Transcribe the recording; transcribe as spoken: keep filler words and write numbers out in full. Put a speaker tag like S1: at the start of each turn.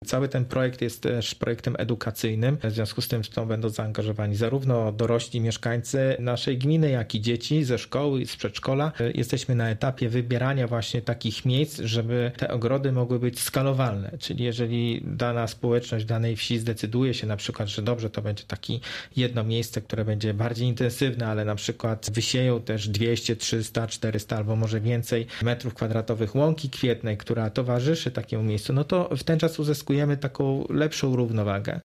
S1: cały ten projekt jest też projektem edukacyjnym, w związku z tym w to będą zaangażowani zarówno dorośli mieszkańcy naszej gminy, jak i dzieci ze szkoły i z przedszkola. Jesteśmy na etapie wybierania właśnie takich miejsc, żeby te ogrody mogły być skalowalne, czyli jeżeli dana społeczność danej wsi zdecyduje się na przykład, że dobrze, to będzie taki jedno miejsce, które będzie bardziej intensywne, ale na przykład wysieją też dwieście, trzysta, czterysta albo może więcej metrów kwadratowych łąki kwietnej, która towarzyszy takiemu miejscu, no to w ten czas uzyskujemy taką lepszą równowagę.